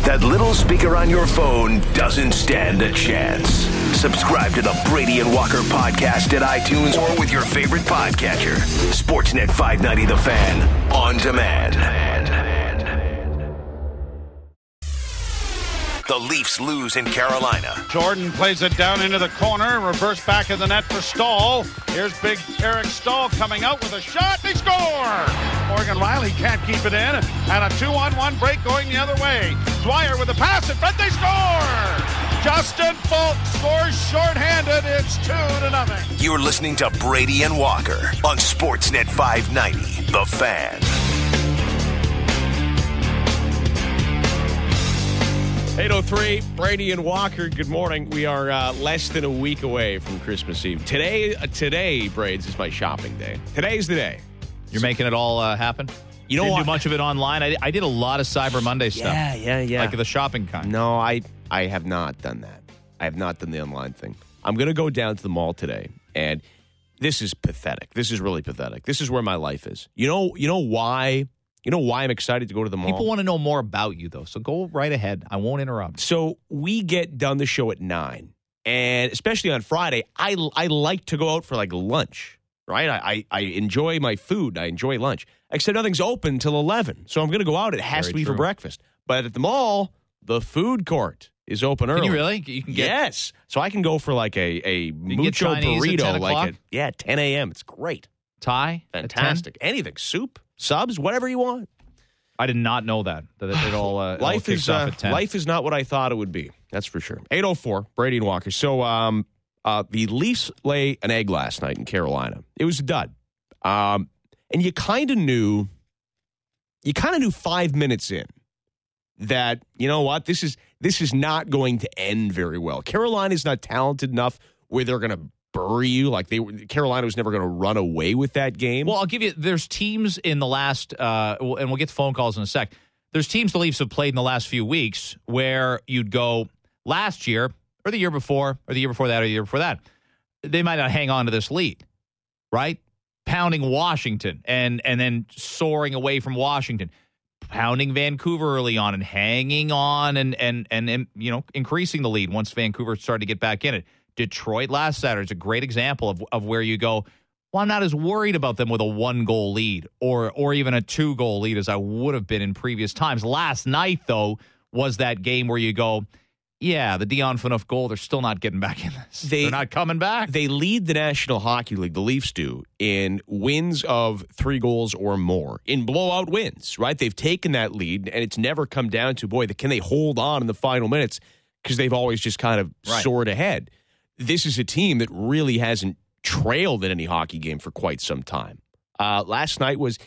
That little speaker on your phone doesn't stand a chance. Subscribe to the Brady and Walker podcast at iTunes or with your favorite podcatcher. Sportsnet 590 The Fan on demand. The Leafs lose in Carolina. Jordan plays it down into the corner. Reverse back of the net for Stahl. Here's big Eric Stahl coming out with a shot. They score! Morgan Riley can't keep it in. And a 2-on-1 break going the other way. Dwyer with a pass in front. They score! Justin Falk scores shorthanded. It's 2-0. You're listening to Brady and Walker on Sportsnet 590. The Fan. 8:03, Brady and Walker, good morning. We are less than a week away from Christmas Eve. Today, Braids, is my shopping day. Today's the day. You're making it all happen? You don't do much of it online? I did a lot of Cyber Monday stuff. Yeah. Like the shopping kind. No, I have not done that. I have not done the online thing. I'm going to go down to the mall today, and this is pathetic. This is really pathetic. This is where my life is. You know why? You know why I'm excited to go to the mall? People want to know more about you, though, so go right ahead. I won't interrupt. So we get done the show at 9, and especially on Friday, I like to go out for like lunch, right? I enjoy my food. I enjoy lunch, except nothing's open until 11, so I'm going to go out. It has to be for breakfast. But at the mall, the food court is open early. Can you really? You can get yes. So I can go for like a mucho burrito, like at 10 a.m. It's great. Thai? Fantastic. Anything. Soup, subs, whatever you want. I did not know that it all life kicks off at 10. Life is not what I thought it would be. That's for sure. 8:04, Brady and Walker. So the Leafs lay an egg last night in Carolina. It was a dud. And you kind of knew 5 minutes in that, you know what, this is not going to end very well. Carolina's not talented enough where they're going to bury you. Like Carolina was never going to run away with that game. Well, I'll give you, there's teams in the last, and we'll get to phone calls in a sec. There's teams the Leafs have played in the last few weeks where you'd go last year or the year before or the year before that or the year before that. They might not hang on to this lead, right? Pounding Washington and then soaring away from Washington. Pounding Vancouver early on and hanging on and increasing the lead once Vancouver started to get back in it. Detroit last Saturday is a great example of where you go, well, I'm not as worried about them with a 1-goal lead or even a 2-goal lead as I would have been in previous times. Last night, though, was that game where you go, yeah, the Dion Phaneuf goal, they're still not getting back in this. They're not coming back. They lead the National Hockey League, the Leafs do, in wins of 3 goals or more, in blowout wins, right? They've taken that lead, and it's never come down to, boy, can they hold on in the final minutes because they've always just kind of soared ahead. This is a team that really hasn't trailed in any hockey game for quite some time. Last night was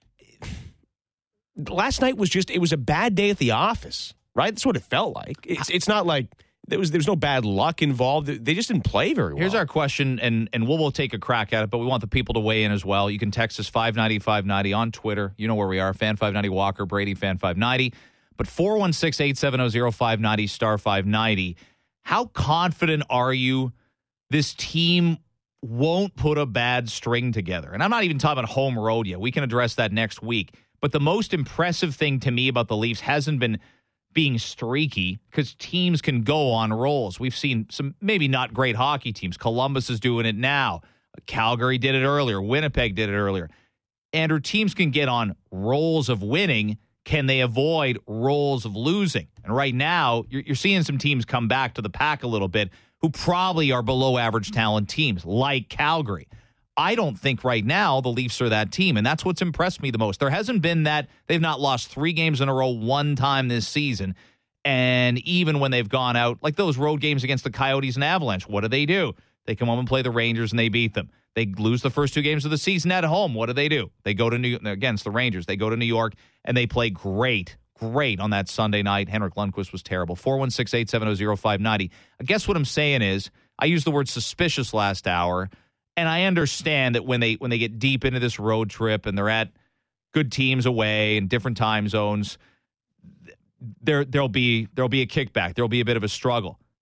just, it was a bad day at the office, right? That's what it felt like. It's not like there was no bad luck involved. They just didn't play very well. Here's our question, and we'll take a crack at it, but we want the people to weigh in as well. You can text us 590-590 on Twitter. You know where we are, Fan 590 Walker, Brady Fan 590. But 416-870-0590, star 590. How confident are you this team won't put a bad string together? And I'm not even talking about home road yet. We can address that next week. But the most impressive thing to me about the Leafs hasn't been being streaky, because teams can go on rolls. We've seen some maybe not great hockey teams. Columbus is doing it now. Calgary did it earlier. Winnipeg did it earlier. Andrew, teams can get on rolls of winning. Can they avoid rolls of losing? And right now, you're seeing some teams come back to the pack a little bit who probably are below average talent teams, like Calgary. I don't think right now the Leafs are that team, and that's what's impressed me the most. There hasn't been that they've not lost 3 games in a row one time this season, and even when they've gone out, like those road games against the Coyotes and Avalanche, what do? They come home and play the Rangers, and they beat them. They lose the first 2 games of the season at home. What do? They go to against the Rangers. They go to New York, and they play great on that Sunday night. Henrik Lundqvist was terrible. 416-870-0590. I guess what I'm saying is, I used the word suspicious last hour, and I understand that when they get deep into this road trip and they're at good teams away in different time zones, there'll be a kickback. There'll be a bit of a struggle.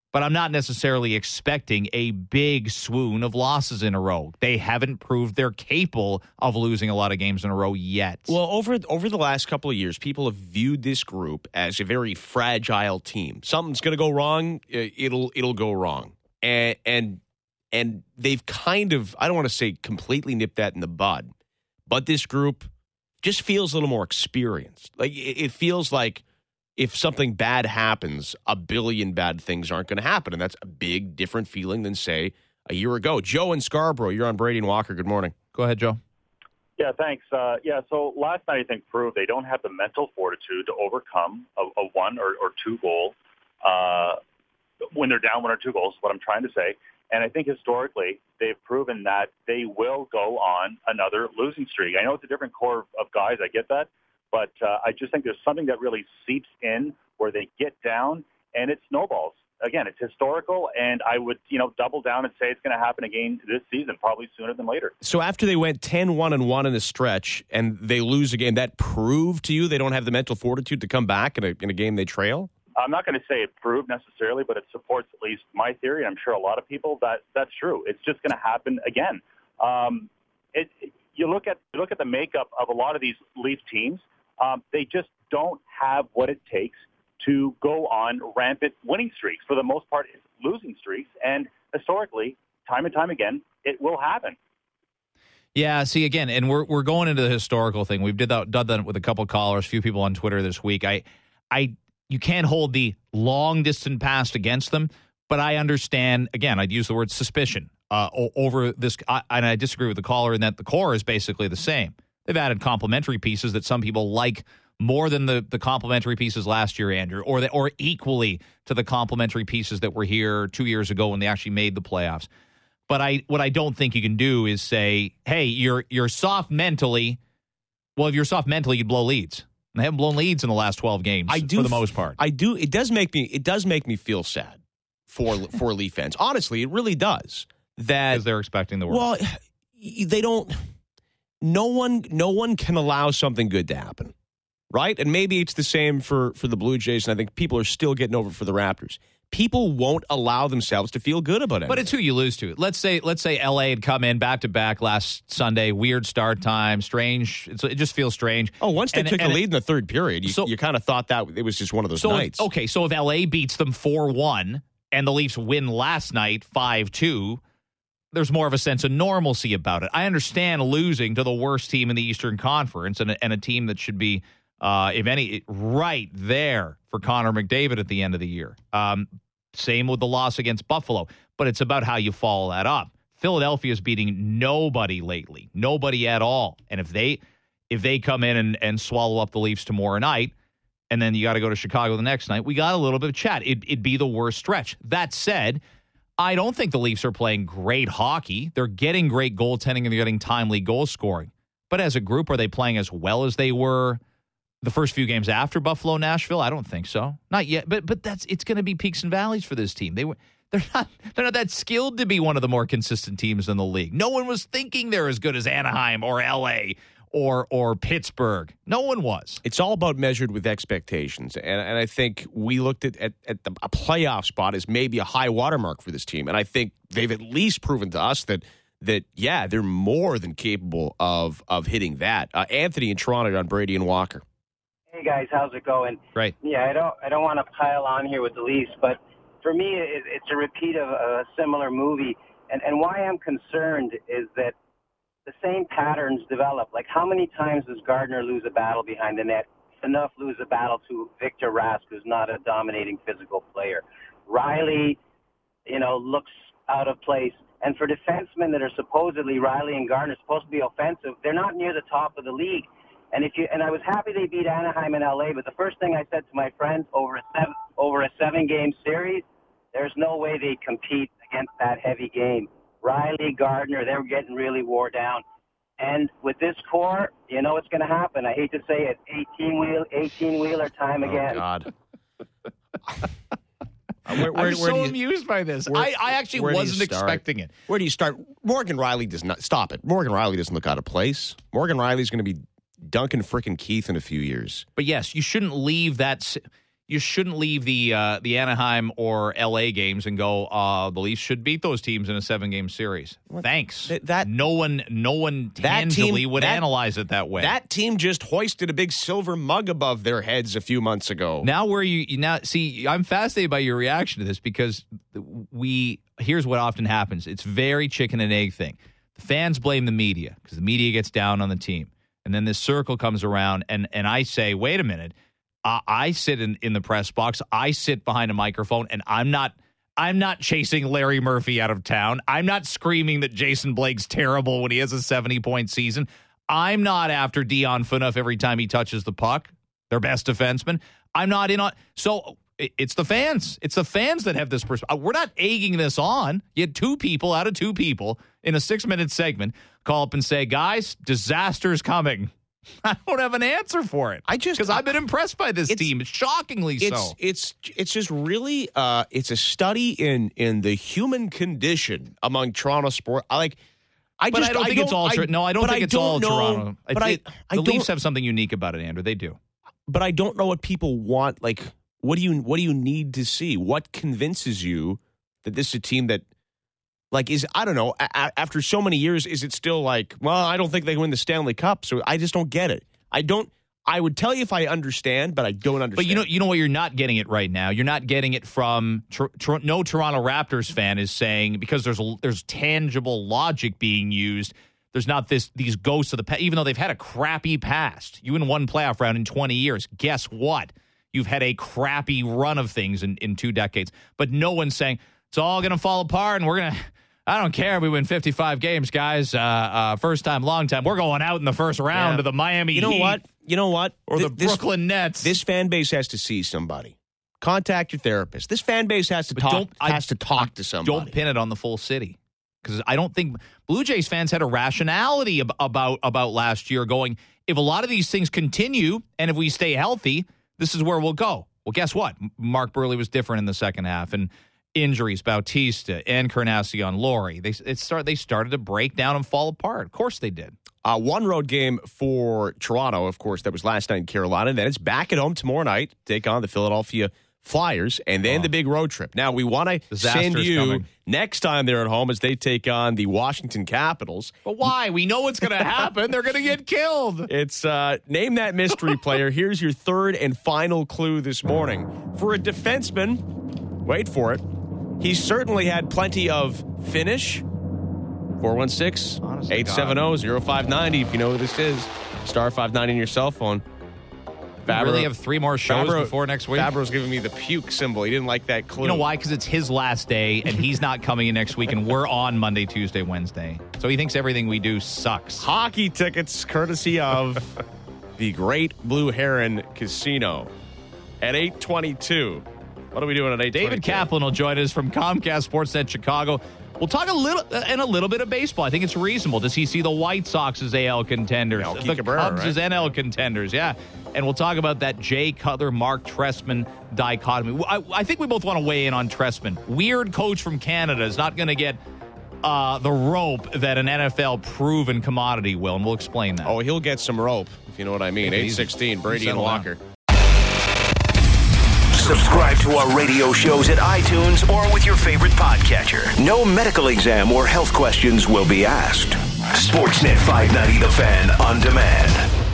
but I'm not necessarily expecting a big swoon of losses in a row. They haven't proved they're capable of losing a lot of games in a row yet. Well, over the last couple of years, people have viewed this group as a very fragile team. Something's going to go wrong, it'll go wrong. And they've kind of, I don't want to say completely nipped that in the bud, but this group just feels a little more experienced. Like it feels like if something bad happens, a billion bad things aren't going to happen. And that's a big, different feeling than, say, a year ago. Joe in Scarborough, you're on Brady and Walker. Good morning. Go ahead, Joe. Yeah, thanks. So last night I think proved they don't have the mental fortitude to overcome a one or two goal when they're down 1 or 2 goals, is what I'm trying to say. And I think historically they've proven that they will go on another losing streak. I know it's a different core of guys. I get that. But I just think there's something that really seeps in where they get down and it snowballs. Again, it's historical, and I would, double down and say it's going to happen again this season, probably sooner than later. So after they went 10-1-1 in a stretch and they lose a game, that proved to you they don't have the mental fortitude to come back in a game they trail? I'm not going to say it proved necessarily, but it supports at least my theory, and I'm sure a lot of people that's true. It's just going to happen again. You look at the makeup of a lot of these Leaf teams. They just don't have what it takes to go on rampant winning streaks. For the most part, it's losing streaks. And historically, time and time again, it will happen. Yeah, see, again, and we're going into the historical thing. We've done that with a couple of callers, a few people on Twitter this week. You can't hold the long distant past against them, but I understand, again, I'd use the word suspicion over this. And I disagree with the caller in that the core is basically the same. They've added complementary pieces that some people like more than the complementary pieces last year, Andrew, or equally to the complementary pieces that were here 2 years ago when they actually made the playoffs. But what I don't think you can do is say, hey, you're soft mentally. Well, if you're soft mentally, you'd blow leads. And they haven't blown leads in the last 12 games for the most part. I do. It does make me feel sad for Leaf fans. Honestly, it really does. Because they're expecting the worst. Well, they don't. No one can allow something good to happen, right? And maybe it's the same for the Blue Jays, and I think people are still getting over it for the Raptors. People won't allow themselves to feel good about it. But it's who you lose to. Let's say LA had come in back-to-back last Sunday, weird start time, strange. It just feels strange. Oh, once they took the lead in the third period, you kind of thought that it was just one of those nights. So if LA beats them 4-1 and the Leafs win last night 5-2, there's more of a sense of normalcy about it. I understand losing to the worst team in the Eastern Conference and a team that should be, if any, right there for Connor McDavid at the end of the year. Same with the loss against Buffalo, but it's about how you follow that up. Philadelphia's beating nobody lately, nobody at all. And if they come in and swallow up the Leafs tomorrow night, and then you got to go to Chicago the next night, we got a little bit of chat. It'd be the worst stretch. That said, I don't think the Leafs are playing great hockey. They're getting great goaltending and they're getting timely goal scoring. But as a group, are they playing as well as they were the first few games after Buffalo, Nashville? I don't think so. Not yet. But it's going to be peaks and valleys for this team. They're not that skilled to be one of the more consistent teams in the league. No one was thinking they're as good as Anaheim or LA or Pittsburgh. No one was. It's all about measured with expectations. And I think we looked at a playoff spot as maybe a high watermark for this team. And I think they've at least proven to us that they're more than capable of hitting that. Anthony in Toronto on Brady and Walker. Hey, guys, how's it going? Right. Yeah, I don't want to pile on here with the Leafs, but for me, it's a repeat of a similar movie. And why I'm concerned is that the same patterns develop. Like, how many times does Gardner lose a battle behind the net? Enough lose a battle to Victor Rask, who's not a dominating physical player. Riley, looks out of place. And for defensemen that are supposedly, Riley and Gardner, supposed to be offensive, they're not near the top of the league. And I was happy they beat Anaheim and LA, but the first thing I said to my friends over a 7-game series, there's no way they compete against that heavy game. Riley, Gardner, they were getting really wore down. And with this core, it's going to happen. I hate to say it, 18-wheeler time again. Oh, God. I'm so amused by this. I actually wasn't expecting it. Where do you start? Morgan Riley does not stop it. Morgan Riley doesn't look out of place. Morgan Riley's going to be Duncan frickin' Keith in a few years. But yes, you shouldn't leave that. you shouldn't leave the Anaheim or LA games and go, the Leafs should beat those teams in a 7-game series. Thanks. No one tangibly would analyze it that way. That team just hoisted a big silver mug above their heads a few months ago. Now see, I'm fascinated by your reaction to this because here's what often happens. It's very chicken and egg thing. The fans blame the media because the media gets down on the team. And then this circle comes around and I say, wait a minute. I sit in the press box. I sit behind a microphone, and I'm not chasing Larry Murphy out of town. I'm not screaming that Jason Blake's terrible when he has a 70-point season. I'm not after Dion Phaneuf every time he touches the puck, their best defenseman. I'm not in on. So it's the fans. It's the fans that have this perspective. We're not egging this on. You had 2 people out of 2 people in a 6-minute segment call up and say, guys, disaster's coming. I don't have an answer for it. Because I've been impressed by this team, shockingly so. It's just really it's a study in the human condition among Toronto sport. I don't think it's all Toronto. The Leafs have something unique about it, Andrew. They do. But I don't know what people want. Like, what do you need to see? What convinces you that this is a team that, like, I don't know, after so many years, is it still like, well, I don't think they win the Stanley Cup, so I just don't get it. I would tell you if I understand, but I don't understand. But you know what, you're not getting it right now. You're not getting it from, no Toronto Raptors fan is saying, because there's tangible logic being used, there's not these ghosts of the past, even though they've had a crappy past. You win one playoff round in 20 years. Guess what? You've had a crappy run of things in 2 decades. But no one's saying, it's all going to fall apart, and we're going to... I don't care if we win 55 games, guys. First time, long time. We're going out in the first round of the Miami Heat. You know what? Or the Brooklyn Nets. This fan base has to see somebody. Contact your therapist. This fan base has to talk to somebody. Don't pin it on the full city. Because I don't think Blue Jays fans had a rationality about last year going, if a lot of these things continue and if we stay healthy, this is where we'll go. Well, guess what? Mark Burley was different in the second half. And injuries, Bautista, Encarnacion, Laurie, they started to break down and fall apart. Of course they did. One road game for Toronto, of course, that was last night in Carolina. Then it's back at home tomorrow night, take on the Philadelphia Flyers, and then the big road trip. Now, we want to send you next time they're at home as they take on the Washington Capitals. But why? We know what's going to happen. They're going to get killed. It's name that mystery player. Here's your third and final clue this morning. For a defenseman, wait for it, he's certainly had plenty of finish. 416-870-0590 if you know who this is. Star 590 on your cell phone. We really have 3 more shows before next week? Fabro's giving me the puke symbol. He didn't like that clue. You know why? Because it's his last day, and he's not coming in next week, and we're on Monday, Tuesday, Wednesday. So he thinks everything we do sucks. Hockey tickets courtesy of the Great Blue Heron Casino at 8:22. What are we doing at 8:22? David Kaplan will join us from Comcast Sportsnet Chicago. We'll talk a little bit of baseball. I think it's reasonable. Does he see the White Sox as AL contenders? The Cubs as NL contenders, yeah. And we'll talk about that Jay Cutler, Mark Trestman dichotomy. I think we both want to weigh in on Trestman. Weird coach from Canada is not going to get the rope that an NFL proven commodity will, and we'll explain that. Oh, he'll get some rope, if you know what I mean. 8:16, Brady and Walker. Subscribe to our radio shows at iTunes or with your favorite podcatcher. No medical exam or health questions will be asked. Sportsnet 590 The Fan on demand.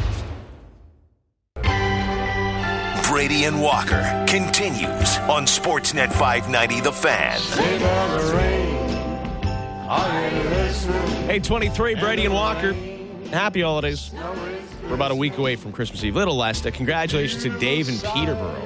Brady and Walker continues on Sportsnet 590 The Fan. 8:23, Brady and Walker. Happy holidays. We're about a week away from Christmas Eve. Little less. Congratulations to Dave in Peterborough.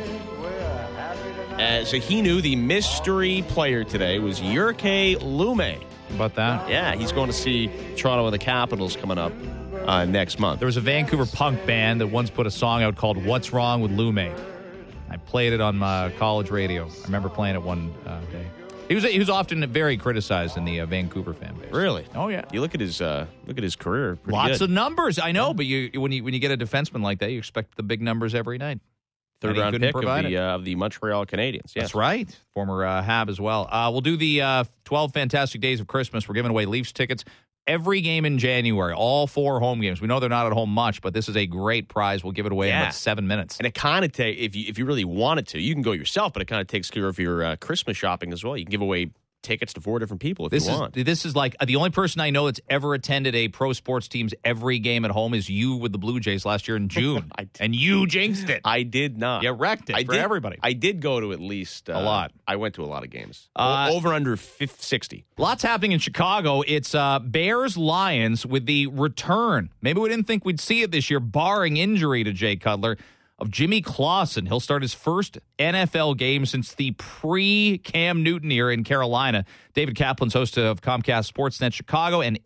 So he knew the mystery player today was Jyrki Lumme. How about that? Yeah, he's going to see Toronto and the Capitals coming up next month. There was a Vancouver punk band that once put a song out called What's Wrong with Lumme. I played it on my college radio. I remember playing it one day. He was often very criticized in the Vancouver fan base. Really? Oh yeah. You look at his career. Lots of numbers. I know, but when you get a defenseman like that, you expect the big numbers every night. Third-round pick of the Montreal Canadiens. Yes. That's right. Former Hab as well. We'll do the 12 Fantastic Days of Christmas. We're giving away Leafs tickets. every game in January, all 4 home games. We know they're not at home much, but this is a great prize. We'll give it away in about 7 minutes. And it kind of takes, if you really wanted to, you can go yourself, but it kind of takes care of your Christmas shopping as well. You can give away tickets to 4 different people if you want. This is like the only person I know that's ever attended a pro sports team's every game at home is you with the Blue Jays last year in June. And you jinxed it. I did not. You wrecked it for everybody. I did go to at least a lot. I went to a lot of games. Over under 60. Lots happening in Chicago. It's Bears-Lions with the return. Maybe we didn't think we'd see it this year, barring injury to Jay Cutler, of Jimmy Clausen. He'll start his first NFL game since the pre-Cam Newton era in Carolina. David Kaplan's host of Comcast Sportsnet Chicago and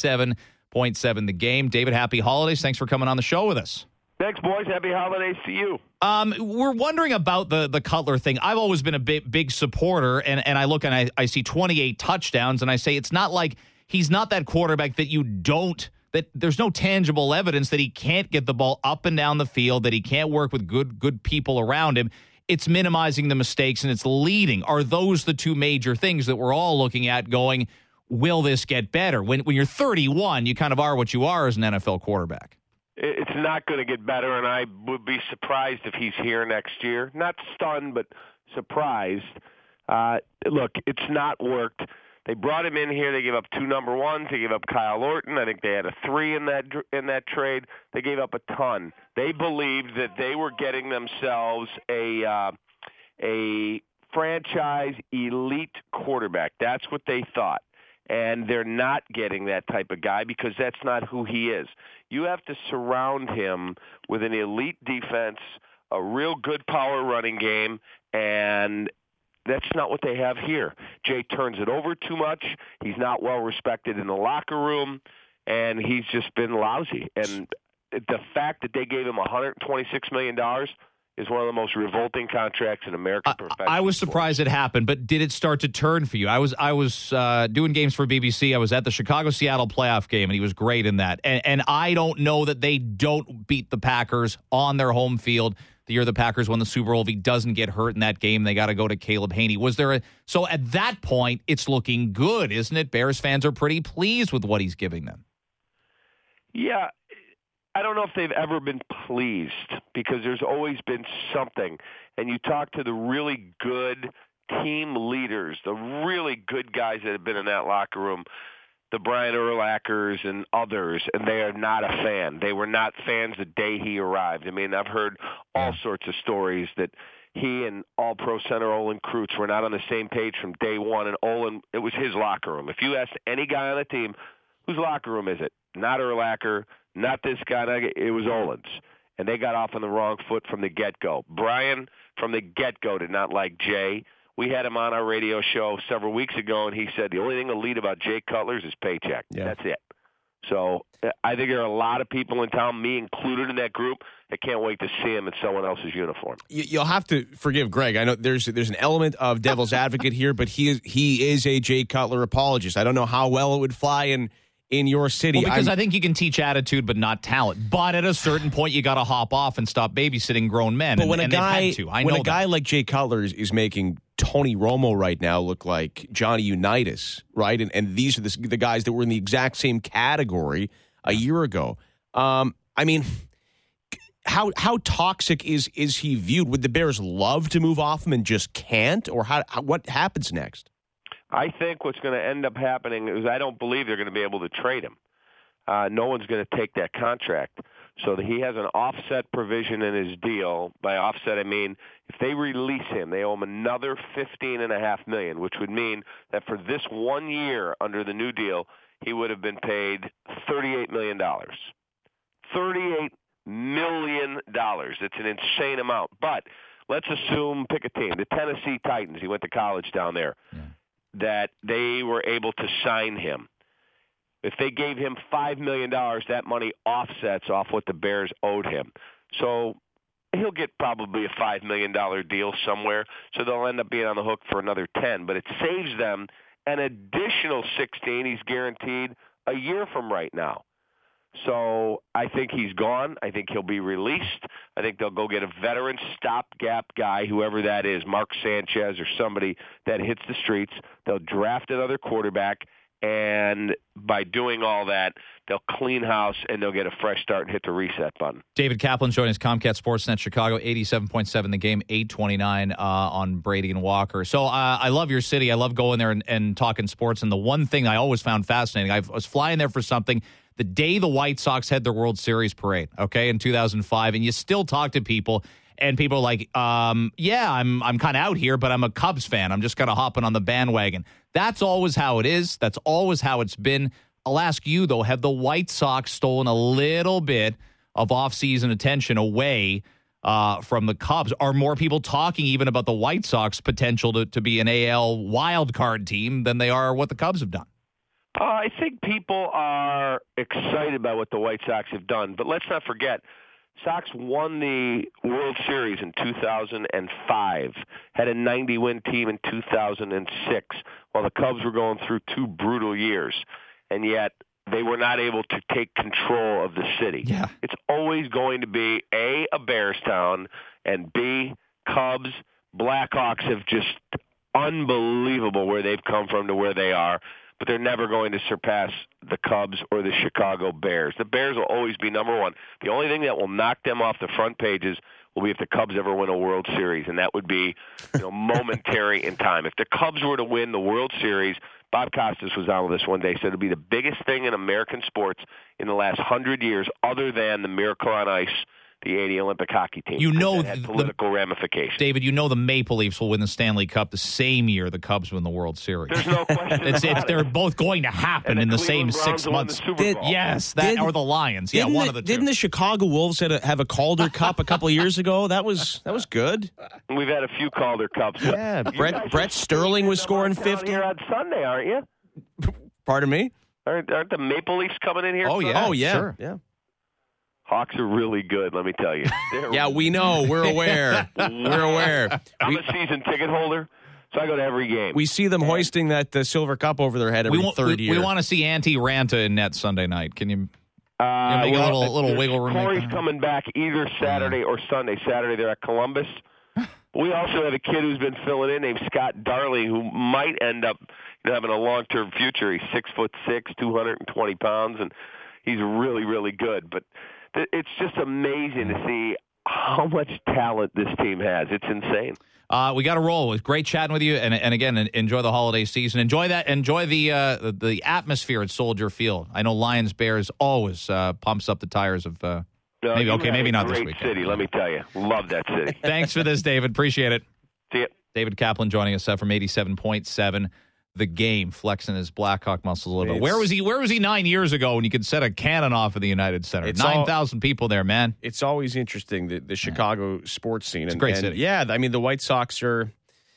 87.7 The Game. David, happy holidays. Thanks for coming on the show with us. Thanks, boys. Happy holidays to you. We're wondering about the Cutler thing. I've always been a big supporter, and I look and I see 28 touchdowns, and I say it's not like he's not that quarterback that there's no tangible evidence that he can't get the ball up and down the field, that he can't work with good people around him. It's minimizing the mistakes, and it's leading. Are those the two major things that we're all looking at going, will this get better? When you're 31, you kind of are what you are as an NFL quarterback. It's not going to get better, and I would be surprised if he's here next year. Not stunned, but surprised. Look, it's not worked. They brought him in here. They gave up 2 number ones. They gave up Kyle Orton. I think they had a 3 in that trade. They gave up a ton. They believed that they were getting themselves a franchise elite quarterback. That's what they thought. And they're not getting that type of guy because that's not who he is. You have to surround him with an elite defense, a real good power running game, and that's not what they have here. Jay turns it over too much. He's not well respected in the locker room, and he's just been lousy. And the fact that they gave him $126 million is one of the most revolting contracts in American professional I was surprised sports. it happened, but did it start to turn for you? I was doing games for BBC. I was at the Chicago-Seattle playoff game, and he was great in that. And I don't know that they don't beat the Packers on their home field. The year the Packers won the Super Bowl, if he doesn't get hurt in that game, they got to go to Caleb Haney. So at that point, it's looking good, isn't it? Bears fans are pretty pleased with what he's giving them. Yeah, I don't know if they've ever been pleased because there's always been something. And you talk to the really good team leaders, the really good guys that have been in that locker room, the Brian Urlachers and others, and they are not a fan. They were not fans the day he arrived. I mean, I've heard all sorts of stories that he and All-Pro center Olin Kreutz were not on the same page from day one, and Olin, it was his locker room. If you asked any guy on the team, whose locker room is it? Not Urlacher, not this guy. It was Olin's. And they got off on the wrong foot from the get-go. Brian, from the get-go, did not like Jay. We had him on our radio show several weeks ago, and he said the only thing elite about Jay Cutler is his paycheck. Yeah. That's it. So I think there are a lot of people in town, me included in that group, that can't wait to see him in someone else's uniform. You'll have to forgive Greg. I know there's an element of devil's advocate here, but he is a Jay Cutler apologist. I don't know how well it would fly in your city. Well, because I think you can teach attitude but not talent. But at a certain point, you got to hop off and stop babysitting grown men. But when a guy guy like Jay Cutler is making Tony Romo right now look like Johnny Unitas, right? And these are the guys that were in the exact same category a year ago. I mean, how toxic is he viewed? Would the Bears love to move off him and just can't? Or what happens next? I think what's going to end up happening is I don't believe they're going to be able to trade him. No one's going to take that contract. So that he has an offset provision in his deal. By offset, I mean if they release him, they owe him another $15.5 million, which would mean that for this 1 year under the new deal, he would have been paid $38 million. $38 million. It's an insane amount. But let's assume, pick a team, the Tennessee Titans. He went to college down there. Yeah. That they were able to sign him. If they gave him $5 million, that money offsets off what the Bears owed him. So he'll get probably a $5 million deal somewhere, so they'll end up being on the hook for another 10. But it saves them an additional 16 he's guaranteed a year from right now. So I think he's gone. I think he'll be released. I think they'll go get a veteran stopgap guy, whoever that is, Mark Sanchez or somebody that hits the streets. They'll draft another quarterback, And by doing all that, they'll clean house and they'll get a fresh start and hit the reset button. David Kaplan joining us, Comcast Sportsnet Chicago, 87.7 the game, 829 on Brady and Walker. So I love your city. I love going there and talking sports. And the one thing I always found fascinating, I was flying there for something the day the White Sox had their World Series parade, okay, in 2005, and you still talk to people, and people are like, yeah, I'm kind of out here, but I'm a Cubs fan. I'm just kind of hopping on the bandwagon. That's always how it is. That's always how it's been. I'll ask you, though, have the White Sox stolen a little bit of offseason attention away from the Cubs? Are more people talking even about the White Sox potential to be an AL wildcard team than they are what the Cubs have done? I think people are excited by what the White Sox have done, but let's not forget, Sox won the World Series in 2005, had a 90-win team in 2006, while the Cubs were going through 2 brutal years, and yet they were not able to take control of the city. Yeah. It's always going to be, A, a Bears town, and B, Cubs. Blackhawks have just unbelievable where they've come from to where they are, but they're never going to surpass the Cubs or the Chicago Bears. The Bears will always be number one. The only thing that will knock them off the front pages will be if the Cubs ever win a World Series, and that would be momentary in time. If the Cubs were to win the World Series, Bob Costas was on with us one day, said it would be the biggest thing in American sports in the last 100 years other than the Miracle on Ice, the 80 Olympic hockey team. You know, that had political ramifications. David, you know the Maple Leafs will win the Stanley Cup the same year the Cubs win the World Series. There's no question. They're both going to happen in the same 6 months. Or the Lions. Yeah, one of the two. Didn't the Chicago Wolves have a Calder Cup a couple of years ago? That was good. We've had a few Calder Cups. Yeah, Brett Sterling was scoring 50 here on Sunday, aren't you? Pardon me? Aren't the Maple Leafs coming in here? Oh Sunday? yeah, Sure. Yeah. Hawks are really good, let me tell you. Yeah, we know. We're aware. We're aware. I'm a season ticket holder, so I go to every game. We see them hoisting that silver cup over their head every third year. We want to see Antti Ranta in net Sunday night. Can you make a little wiggle room? Corey's coming back either Saturday or Sunday. Saturday they're at Columbus. We also have a kid who's been filling in named Scott Darling, who might end up having a long-term future. He's 6'6", 220 pounds, and he's really, really good. But it's just amazing to see how much talent this team has. It's insane. We got to roll. It was great chatting with you, and again, enjoy the holiday season. Enjoy the atmosphere at Soldier Field. I know Lions Bears always pumps up the tires of. Maybe not this weekend. Great city, let me tell you. Love that city. Thanks for this, David. Appreciate it. See ya. David Kaplan joining us from 87.7. The game, flexing his Blackhawk muscles a little bit. Where was he 9 years ago when you could set a cannon off of the United Center? 9,000 people there, man. It's always interesting, the Chicago sports scene. It's a great city. Yeah, I mean, the White Sox are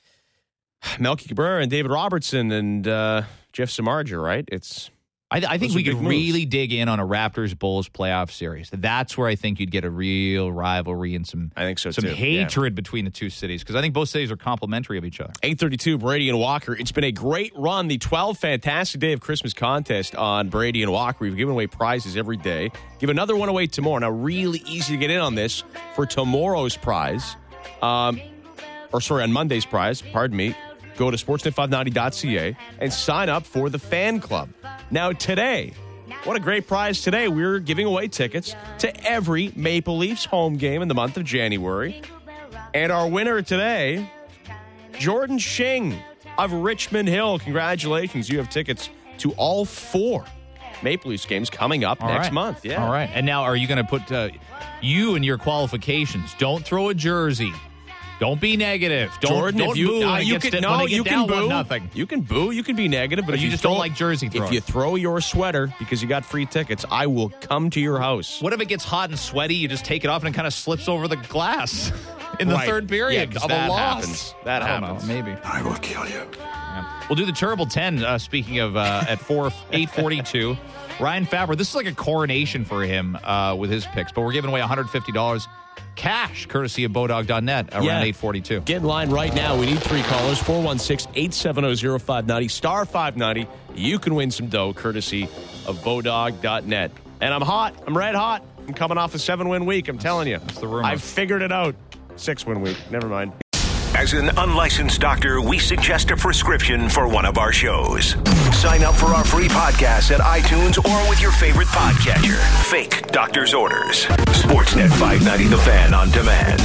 Melky Cabrera and David Robertson and Jeff Samardzija, right? I think we could really dig in on a Raptors-Bulls playoff series. That's where I think you'd get a real rivalry and some hatred between the two cities, because I think both cities are complementary of each other. 8:32, Brady and Walker. It's been a great run. The 12 Fantastic Day of Christmas contest on Brady and Walker. We've given away prizes every day. Give another one away tomorrow. Now, really easy to get in on this for tomorrow's prize. On Monday's prize, pardon me. Go to sportsnet590.ca and sign up for the fan club. Now, today, what a great prize today. We're giving away tickets to every Maple Leafs home game in the month of January. And our winner today, Jordan Shing of Richmond Hill. Congratulations. You have tickets to all 4 Maple Leafs games coming up next month. Yeah. All right. And now, are you going to put you and your qualifications? Don't throw a jersey. Don't be negative. Jordan, don't you boo. You can boo. You can boo. You can be negative, but if you just don't like jersey throwing. If you throw your sweater because you got free tickets, I will come to your house. What if it gets hot and sweaty? You just take it off and it kind of slips over the glass in the third period of a loss. That happens. Maybe. I will kill you. Yeah. We'll do the Terrible 10. Speaking of at 8:42, Ryan Faber. This is like a coronation for him with his picks, but we're giving away $150. Cash, courtesy of Bodog.net, around 8:42. Get in line right now. We need 3 callers, 416-870-0590, star 590. You can win some dough, courtesy of Bodog.net. And I'm hot. I'm red hot. I'm coming off a 7-win week, I'm telling you. That's the rumor. I've figured it out. 6-win week. Never mind. As an unlicensed doctor, we suggest a prescription for one of our shows. Sign up for our free podcast at iTunes or with your favorite podcatcher. Fake doctor's orders. Sportsnet 590 The Fan on demand.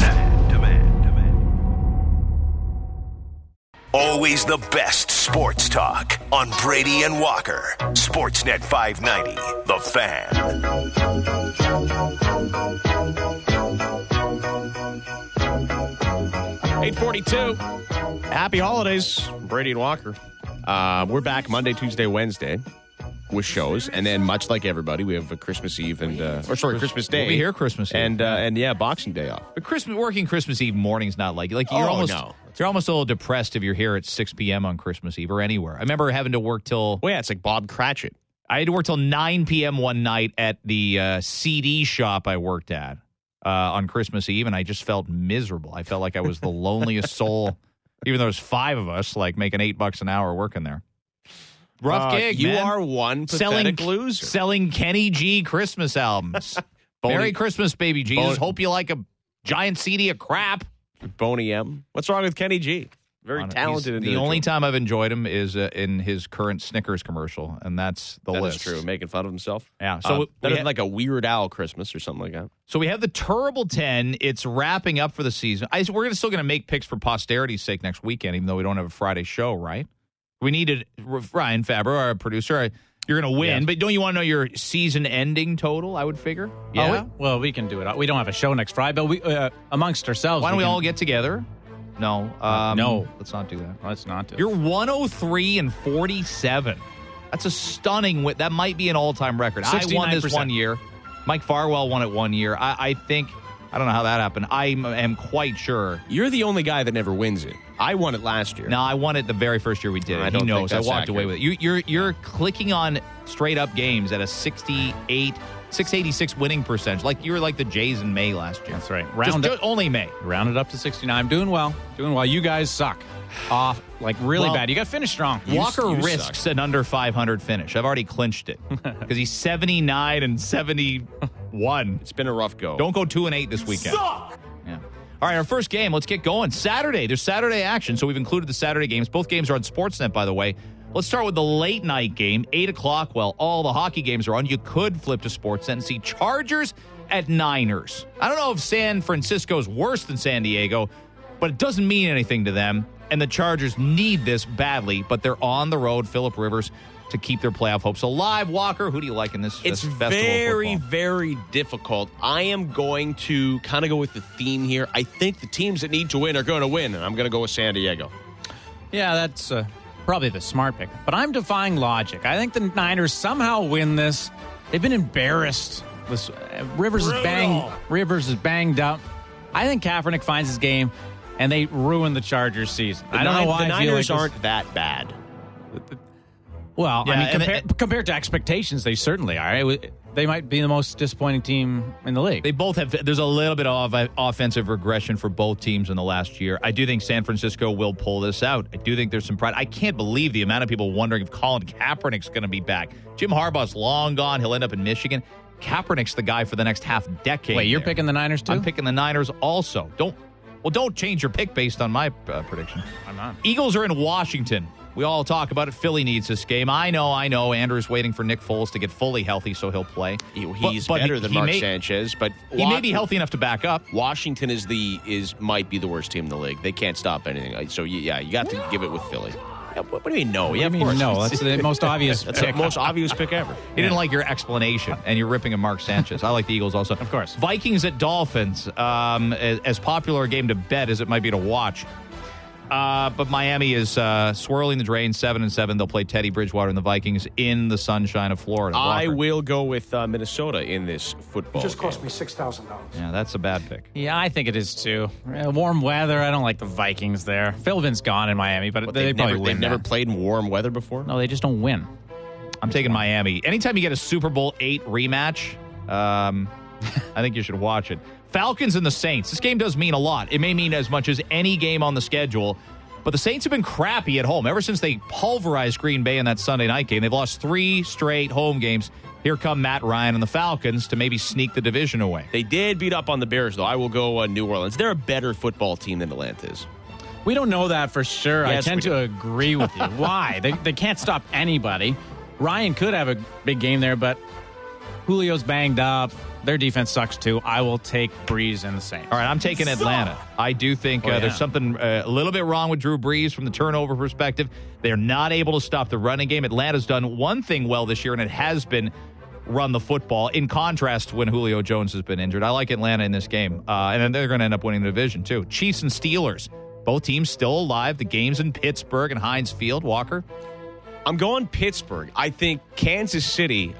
Always the best sports talk on Brady and Walker. Sportsnet 590 The Fan. 8:42. Happy holidays, Brady and Walker. We're back Monday, Tuesday, Wednesday with shows, and then much like everybody, we have a Christmas Eve and Christmas Day. We'll be here Christmas Eve, and Boxing Day off. But working Christmas Eve morning's not like you're almost a little depressed if you're here at 6 p.m. on Christmas Eve or anywhere. I remember having to work till it's like Bob Cratchit. I had to work till 9 p.m. one night at the CD shop I worked at on Christmas Eve, and I just felt miserable. I felt like I was the loneliest soul, even though there's 5 of us, like making $8 an hour working there. Rough gig, you man. are one pathetic loser. Selling Kenny G Christmas albums. Merry Christmas, baby Jesus. Hope you like a giant CD of crap. Boney M. What's wrong with Kenny G? Very talented individual. The only time I've enjoyed him is in his current Snickers commercial, and that's the list. That's true. Making fun of himself. Yeah. So that is like a Weird Al Christmas or something like that. So we have the Terrible 10. It's wrapping up for the season. We're still going to make picks for posterity's sake next weekend, even though we don't have a Friday show, right? We needed Ryan Faber, our producer. You're going to win, but don't you want to know your season-ending total, I would figure? Yeah? Well, we can do it. We don't have a show next Friday, but we amongst ourselves. Why don't we all get together? No. No. Let's not do that. Let's not do it. You're 103-47. That's a stunning win. That might be an all-time record. 69%. I won this 1 year. Mike Farwell won it 1 year. I think, I don't know how that happened. I am quite sure. You're the only guy that never wins it. I won it last year. No, I won it the very first year we did it. He knows. I walked away with it. You're clicking on straight-up games at a 686 winning percentage. Like you were like the Jays in May last year. That's right. Only May. Rounded up to 69. I'm doing well. You guys suck. Off like really bad. You got to finish strong. Walker risks an under 500 finish. I've already clinched it because he's 79-71. It's been a rough go. Don't go 2-8 this weekend. Yeah. All right, our first game. Let's get going. Saturday. There's Saturday action, so we've included the Saturday games. Both games are on Sportsnet, by the way. Let's start with the late night game, 8 o'clock. Well, all the hockey games are on. You could flip to Sportsnet and see Chargers at Niners. I don't know if San Francisco is worse than San Diego, but it doesn't mean anything to them. And the Chargers need this badly, but they're on the road, Phillip Rivers, to keep their playoff hopes alive. Walker, who do you like in this It's festival very, of football? very difficult. I am going to kind of go with the theme here. I think the teams that need to win are going to win, and I'm going to go with San Diego. Yeah, that's probably the smart pick. But I'm defying logic. I think the Niners somehow win this. They've been embarrassed. Rivers is banged up. I think Kaepernick finds his game, and they ruin the Chargers' season. I don't know why the Niners aren't that bad. Well, yeah, I mean, compared to expectations, they certainly are. They might be the most disappointing team in the league. They both have. There's a little bit of offensive regression for both teams in the last year. I do think San Francisco will pull this out. I do think there's some pride. I can't believe the amount of people wondering if Colin Kaepernick's going to be back. Jim Harbaugh's long gone. He'll end up in Michigan. Kaepernick's the guy for the next half decade. Wait, you're picking the Niners too? I'm picking the Niners also. Don't change your pick based on my prediction. I'm not. Eagles are in Washington. We all talk about it. Philly needs this game. I know. Andrew's waiting for Nick Foles to get fully healthy so he'll play. He's better than Mark Sanchez, but he may be healthy enough to back up. Washington might be the worst team in the league. They can't stop anything. So you got to give it with Philly. What do you mean no? Yeah, of course. No, that's the most obvious That's the most obvious pick ever. He didn't like your explanation, and you're ripping at Mark Sanchez. I like the Eagles also. Of course. Vikings at Dolphins. As popular a game to bet as it might be to watch. But Miami is swirling the drain 7-7. They'll play Teddy Bridgewater and the Vikings in the sunshine of Florida. I will go with Minnesota in this football. It just cost me $6,000. Yeah, that's a bad pick. Yeah, I think it is too. Warm weather. I don't like the Vikings there. Philbin's gone in Miami, but they probably win. They've never played in warm weather before? No, they just don't win. I'm taking Miami. Anytime you get a Super Bowl 8 rematch, I think you should watch it. Falcons and the Saints. This game does mean a lot. It may mean as much as any game on the schedule, but the Saints have been crappy at home. Ever since they pulverized Green Bay in that Sunday night game, they've lost 3 straight home games. Here come Matt Ryan and the Falcons to maybe sneak the division away. They did beat up on the Bears, though. I will go New Orleans. They're a better football team than Atlanta is. We don't know that for sure. Yes, I tend to agree with you. Why? They can't stop anybody. Ryan could have a big game there, but Julio's banged up. Their defense sucks too. I will take Breeze and the Saints. All right, I'm taking Atlanta. I do think there's something a little bit wrong with Drew Brees from the turnover perspective. They're not able to stop the running game. Atlanta's done one thing well this year, and it has been run the football, in contrast to when Julio Jones has been injured. I like Atlanta in this game, and then they're going to end up winning the division too. Chiefs and Steelers, both teams still alive. The game's in Pittsburgh and Heinz Field. Walker? I'm going Pittsburgh. I think Kansas City,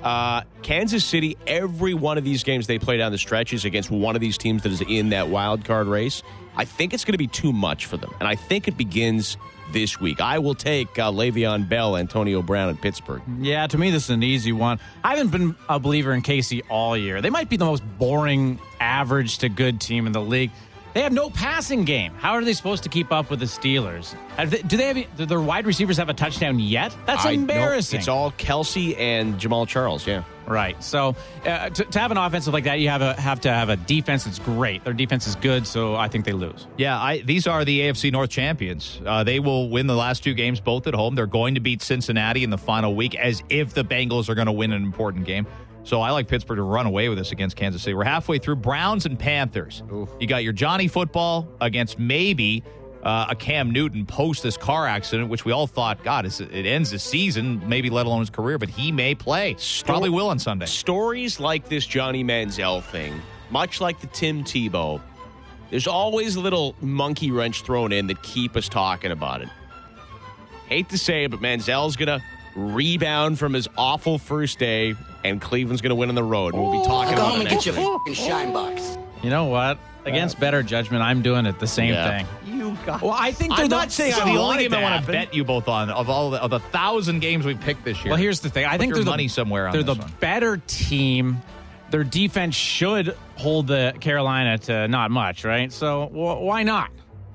every one of these games they play down the stretches against one of these teams that is in that wild card race, I think it's going to be too much for them. And I think it begins this week. I will take Le'Veon Bell, Antonio Brown, and Pittsburgh. Yeah, to me, this is an easy one. I haven't been a believer in KC all year. They might be the most boring, average to good team in the league. They have no passing game. How are they supposed to keep up with the Steelers? Do their wide receivers have a touchdown yet? That's embarrassing. It's all Kelsey and Jamal Charles, yeah. Right. So to have an offensive like that, you have to have a defense that's great. Their defense is good, so I think they lose. Yeah, these are the AFC North champions. They will win the last two games, both at home. They're going to beat Cincinnati in the final week as if the Bengals are going to win an important game. So I like Pittsburgh to run away with this against Kansas City. We're halfway through. Browns and Panthers. Oof. You got your Johnny football against maybe a Cam Newton post this car accident, which we all thought, God, it ends the season, maybe let alone his career, but he may play. Probably will on Sunday. Stories like this Johnny Manziel thing, much like the Tim Tebow, there's always a little monkey wrench thrown in that keep us talking about it. Hate to say it, but Manziel's going to rebound from his awful first day, and Cleveland's going to win on the road. We'll be talking about it next week. Go home and get your shine box. You know what? Against better judgment, I'm doing it the same thing. You got. Well, I think I'm not saying the only game I want to bet you both on of the 1,000 games we picked this year. Well, here's the thing. I think there's money somewhere on this one. They're the better team. Their defense should hold the Carolina to not much, right? So why not?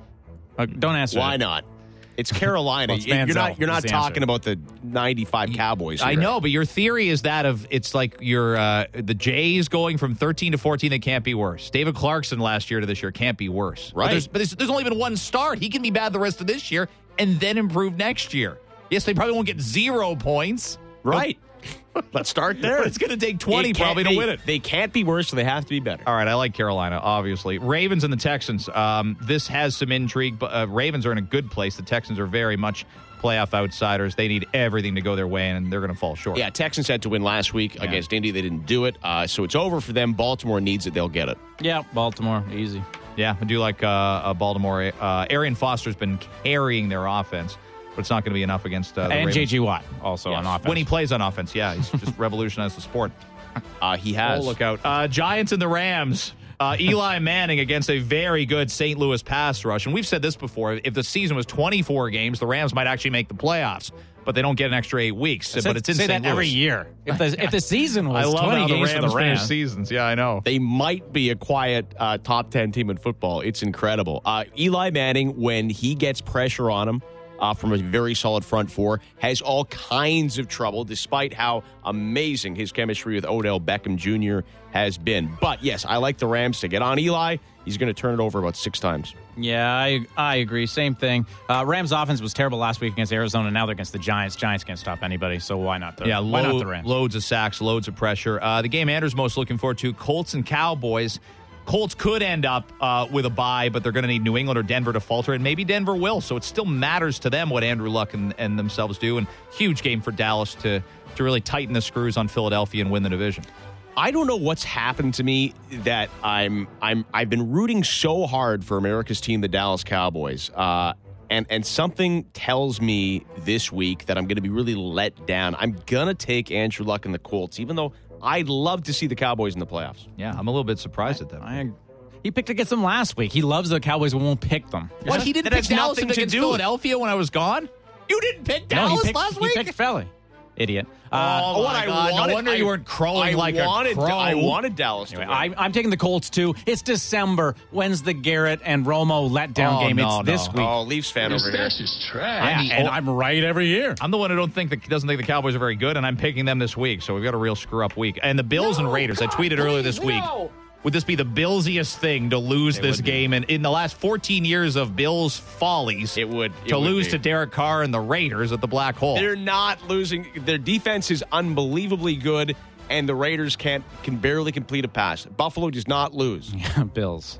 Don't answer. Why not? It's Carolina. Well, you're not talking about the 95 Cowboys here. I know, but your theory is that of it's like the Jays going from 13 to 14. They can't be worse. David Clarkson last year to this year can't be worse. Right. But there's only been one start. He can be bad the rest of this year and then improve next year. Yes, they probably won't get 0 points. Right. Let's start there. But it's going to take 20 probably to win it. They can't be worse, so they have to be better. All right, I like Carolina, obviously. Ravens and the Texans. This has some intrigue, but Ravens are in a good place. The Texans are very much playoff outsiders. They need everything to go their way, and they're going to fall short. Yeah, Texans had to win last week against Indy. They didn't do it, so it's over for them. Baltimore needs it. They'll get it. Yeah, Baltimore, easy. Yeah, I do like Baltimore. Arian Foster's been carrying their offense. But it's not going to be enough against the Ravens. J.J. Watt also on offense. When he plays on offense, yeah. He's just revolutionized the sport. He has. Oh, look out. Giants and the Rams. Eli Manning against a very good St. Louis pass rush. And we've said this before. If the season was 24 games, the Rams might actually make the playoffs. But they don't get an extra 8 weeks. But it's in St. Louis. Every year. If the season was I love 20 how games the Rams for the Rams. finish seasons. Yeah, I know. They might be a quiet top 10 team in football. It's incredible. Eli Manning, when he gets pressure on him, from a very solid front four, has all kinds of trouble, despite how amazing his chemistry with Odell Beckham Jr. has been. But, yes, I like the Rams to get on Eli. He's going to turn it over about 6 times. Yeah, I agree. Same thing. Rams' offense was terrible last week against Arizona. Now they're against the Giants. Giants can't stop anybody, so why not the Rams? Loads of sacks, loads of pressure. The game Andrew's most looking forward to, Colts and Cowboys. Colts could end up with a bye, but they're going to need New England or Denver to falter, and maybe Denver will. So it still matters to them what Andrew Luck and themselves do. And huge game for Dallas to really tighten the screws on Philadelphia and win the division. I don't know what's happened to me that I've been rooting so hard for America's team, the Dallas Cowboys, and something tells me this week that I'm going to be really let down. I'm going to take Andrew Luck and the Colts, even though I'd love to see the Cowboys in the playoffs. Yeah, I'm a little bit surprised at that. He picked against them last week. He loves the Cowboys but won't pick them. What? He didn't pick Dallas against Philadelphia when I was gone? You didn't pick Dallas last week? He picked Philly. Idiot. No wonder you weren't crowing like a crow. I wanted Dallas to win. I'm taking the Colts, too. It's December. When's the Garrett and Romo letdown game? It's this week. Oh, Leafs fan over here. This is trash. And I'm right every year. I'm the one who doesn't think the Cowboys are very good, and I'm picking them this week. So we've got a real screw-up week. And the Bills and Raiders. I tweeted earlier this week. would this be the Billsiest thing to lose this game? And in the last 14 years of Bills' follies, It would lose be. to Derek Carr and the Raiders at the Black Hole. They're not losing. Their defense is unbelievably good, and the Raiders can barely complete a pass. Buffalo does not lose. Bills.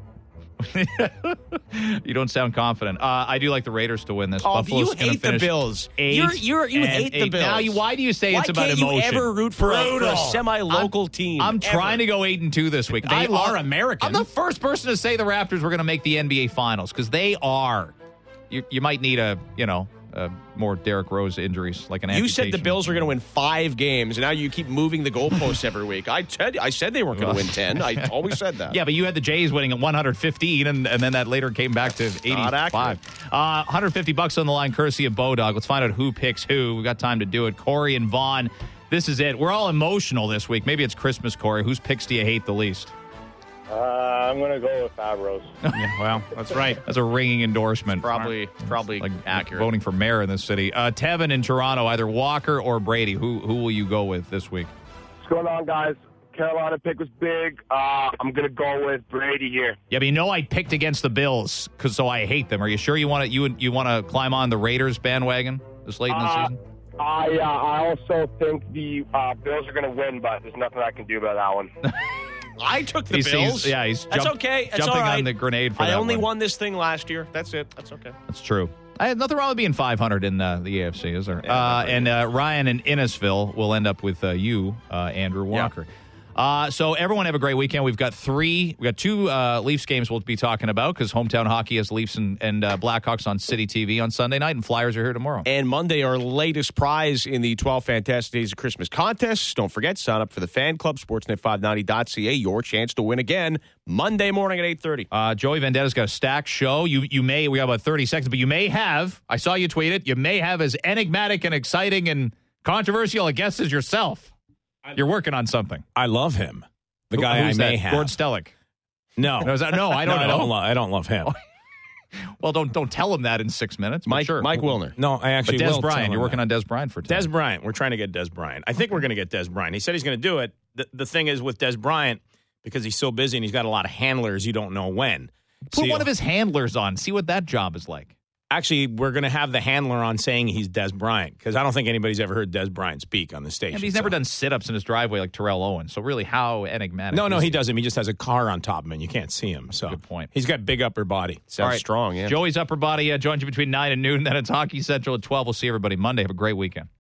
You don't sound confident. I do like the Raiders to win this. Oh, Buffalo's you gonna hate the finish Bills. 8 You and hate the 8. Bills. Now, why do you say Why it's about can't emotion? you ever root for a semi-local team? I'm ever? trying to go 8-2 this week. They are American. I'm the first person to say the Raptors were going to make the NBA Finals because they are. You might need more Derrick Rose injuries, like an You amputation. said the Bills are going to win 5 games, and now you keep moving the goalposts every week. I said they weren't going to win 10. I always said that. Yeah, but you had the Jays winning at 115, and then that later came back to 85. $150 on the line, courtesy of Bodog. Let's find out who picks who. We've got time to do it. Corey and Vaughn, this is it. We're all emotional this week. Maybe it's Christmas, Corey. Whose picks do you hate the least? I'm going to go with Favreau's. Yeah, well, that's right. That's a ringing endorsement. Probably Like accurate. voting for mayor in this city. Tevin in Toronto, either Walker or Brady. Who will you go with this week? What's going on, guys? Carolina pick was big. I'm going to go with Brady here. Yeah, but I picked against the Bills, so I hate them. Are you sure you want to climb on the Raiders bandwagon this late in the season? I also think the Bills are going to win, but there's nothing I can do about that one. I took the He's Bills. That's okay. That's jumping all right. on the grenade for I that only one. won this thing last year. That's it. That's okay. That's true. I had nothing wrong with being 500 in the AFC, is there? Ryan in Innisfil will end up with you, Andrew Walker. So everyone have a great weekend. We've got 2 Leafs games we'll be talking about because hometown hockey has Leafs and Blackhawks on City TV on Sunday night, and Flyers are here tomorrow. And Monday, our latest prize in the 12 Fantastic Days of Christmas contest. Don't forget, sign up for the fan club, sportsnet590.ca. Your chance to win again Monday morning at 8:30. Joey Vendetta's got a stacked show. We got about 30 seconds, but you may have, I saw you tweet it, you may have as enigmatic and exciting and controversial a guest as yourself. You're working on something. I love him. The guy Who's I may that? have. Gord Stellick. No. I don't know. I don't love him. Well, don't tell him that in 6 minutes. Mike Wilner. No, I actually But Des will Bryant. tell him You're working that. on Des Bryant for today. Des Bryant. We're trying to get Des Bryant. I think we're going to get Des Bryant. He said he's going to do it. The thing is with Des Bryant, because he's so busy and he's got a lot of handlers, you don't know when. Put one of his handlers on. See what that job is like. Actually, we're going to have the handler on saying he's Des Bryant because I don't think anybody's ever heard Des Bryant speak on the station. Yeah, but he's never done sit-ups in his driveway like Terrell Owens. So really, how enigmatic? No, is he doesn't. He just has a car on top of him and you can't see him. So good point. He's got big upper body. Sounds strong, yeah. Joey's upper body joins you between 9 and noon. Then it's Hockey Central at 12. We'll see everybody Monday. Have a great weekend.